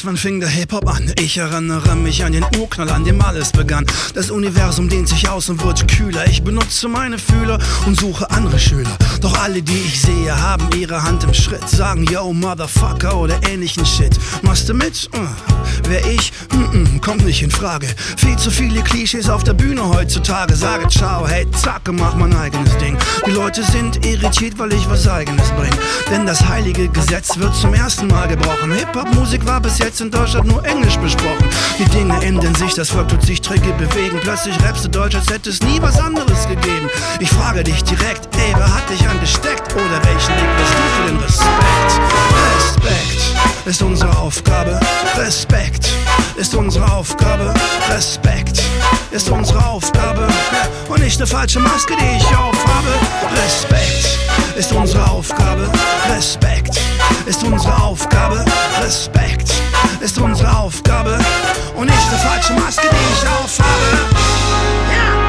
Was, wann fing der Hip-Hop an? Ich erinnere mich an den Urknall, an dem alles begann. Das Universum dehnt sich aus und wird kühler. Ich benutze meine Fühler und suche andere Schüler. Doch alle, die ich sehe, haben ihre Hand im Schritt. Sagen yo, Motherfucker oder ähnlichen Shit. Machst du mit? Wer ich? Kommt nicht in Frage. Viel zu viele Klischees auf der Bühne heutzutage. Sage ciao, hey, zacke, mach mein eigenes Ding. Die Leute sind irritiert, weil ich was Eigenes bring. Denn das heilige Gesetz wird zum ersten Mal gebrochen. Hip-Hop-Musik war bis jetzt in Deutschland nur Englisch besprochen. Die Dinge ändern sich, das Volk tut sich träge bewegen. Plötzlich rappst du Deutsch, als hätte es nie was anderes gegeben. Ich frage dich direkt, ey, wer hat dich angesteckt? Oder welchen Weg bist du für den Respekt? Respekt ist unsere Aufgabe. Respekt ist unsere Aufgabe. Respekt ist unsere Aufgabe. Und nicht eine falsche Maske, die ich aufhabe. Respekt ist unsere Aufgabe. Respekt ist unsere Aufgabe. Respekt ist unsere Aufgabe. Und nicht eine falsche Maske, die ich aufhabe. Ja.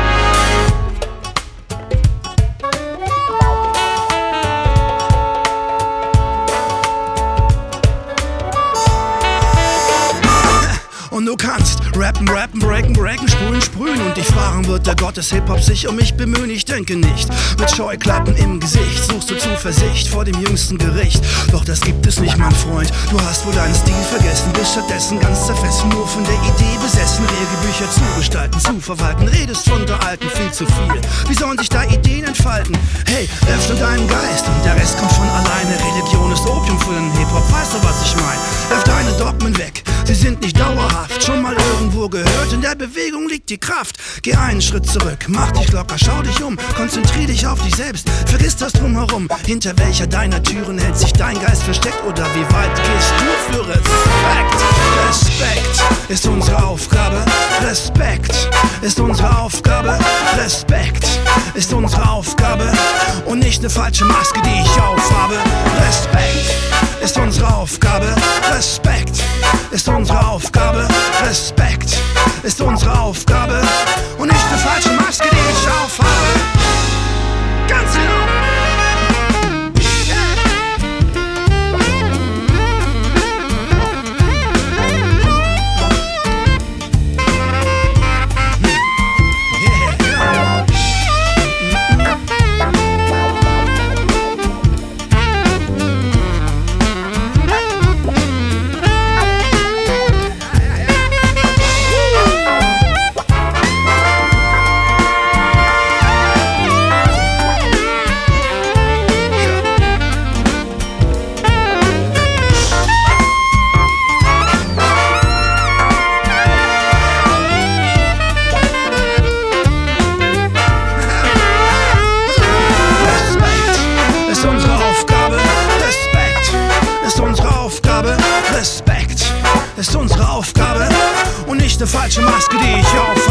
Und du kannst rappen, rappen, breaken, breaken, sprühen, sprühen. Und dich fragen, wird der Gott des Hip-Hop sich um mich bemühen? Ich denke nicht. Mit Scheuklappen im Gesicht suchst du Zuversicht vor dem jüngsten Gericht. Doch das gibt es nicht, mein Freund. Du hast wohl deinen Stil vergessen, bist stattdessen ganz zerfressen. Nur von der Idee besessen, Regelbücher zu gestalten, zu verwalten. Redest von der Alten viel zu viel. Wie sollen sich da Ideen entfalten? Hey, öffne deinen Geist und der Rest kommt von alleine. Religion ist Opium für den Hip-Hop, weißt du, was ich mein? Werf deine Dogmen weg, sie sind nicht dauerhaft. Schon mal irgendwo gehört, in der Bewegung liegt die Kraft. Geh einen Schritt zurück, mach dich locker, schau dich um. Konzentrier dich auf dich selbst, vergiss das Drumherum. Hinter welcher deiner Türen hält sich dein Geist versteckt? Oder wie weit gehst du für Respekt? Respekt ist unsere Aufgabe. Respekt ist unsere Aufgabe. Respekt ist unsere Aufgabe. Und nicht eine falsche Maske, die ich aufhabe. Respekt ist unsere Aufgabe. Respekt ist unsere Aufgabe. Respekt ist unsere Aufgabe. Und nicht eine falsche Maske, die ich aufhabe. Ganz genau. Respekt ist unsere Aufgabe und nicht eine falsche Maske, die ich aufhabe.